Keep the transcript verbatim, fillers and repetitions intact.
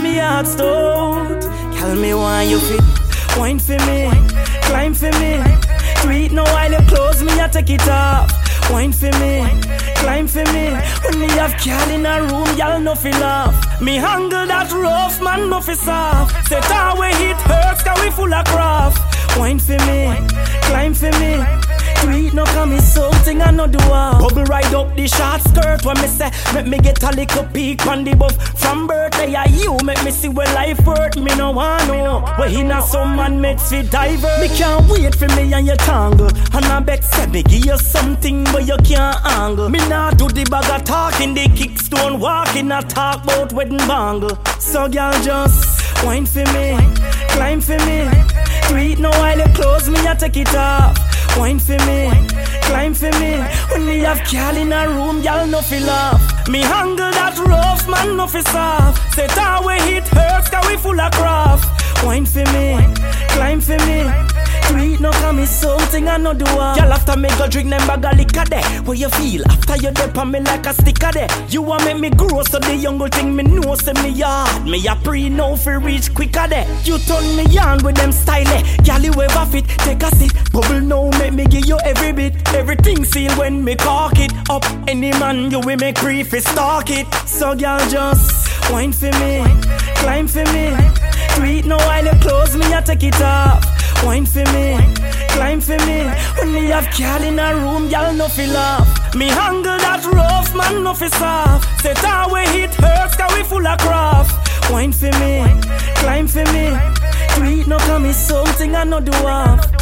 me heart stout. Tell me why you fit. Wine for me, climb for me. Tweet no while you close me, I take it off. Wine for me, climb for me. When me have girl in a room, y'all no feel laugh. Me handle that rough, man no feel soft. Set away it hurts, cause we full of craft. Wine for me, climb for me. Tweet no come me something I no do off. Bubble ride up the short skirt when me say make me get a little peek on the buff. From birthday I you make me see where life hurt. Me no want know where he not some man makes fit diver. Me can't wait for me and your tangle. And I bet say me give you something where you can't angle. Me not do the bag of talking, the kickstone walking. I talk about wedding bangle. So girl just wine for me, climb for me. Tweet no while you close me, I take it off. Wine for me, climb for me. When me have girl in a room, y'all no feel laugh. Me handle that rough, man no feel soft. Set away it hurts, cause we full of craft. Wine for me, climb for me. Tweet no come me something I no do off. Y'all after me go drink them bag of liquor there. What you feel after you dip on me like a sticker there? You want make me grow so the young thing me know say me yard. Me a pre know fi reach quicker there. You turn me on with them style eh. Y'all you ever fit, take a seat. Bubble now make me give you every bit. Everything seal when me cock it up. Any man you will make free fi stalk it. So y'all just wine for me, climb for me. Tweet no while you close me, I take it off. Wine for me, climb for me. When me have girl in a room, y'all no feel laugh. Me handle that rough, man no feel soft. Set away it hurts, cause we full of craft. Wine for me, climb for me. Tweet no come me something I no do off.